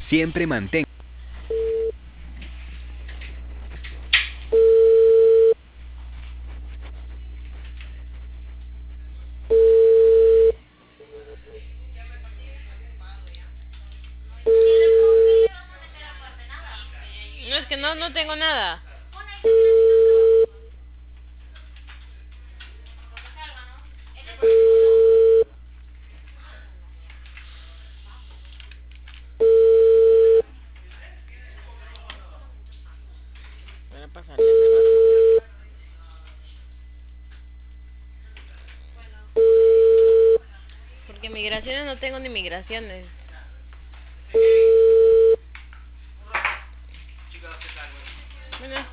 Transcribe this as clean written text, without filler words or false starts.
Siempre mantén. No, es que no tengo nada. Para pasarle hace rato. Porque migraciones no tengo ni migraciones.